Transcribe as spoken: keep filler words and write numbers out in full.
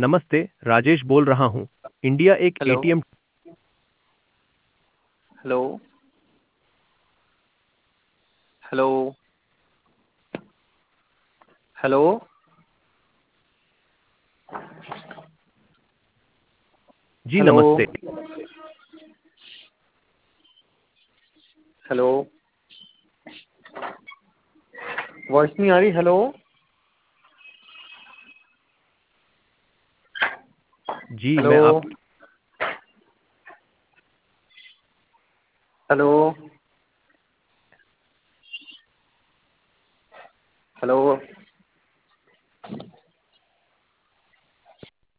नमस्ते, राजेश बोल रहा हूँ। इंडिया एक hello. ATM. Hello. Hello. Hello. जी हेलो। नमस्ते। हेलो। वॉइस नहीं आ रही। हेलो। जी हेलो। मैं आप। हेलो। हेलो।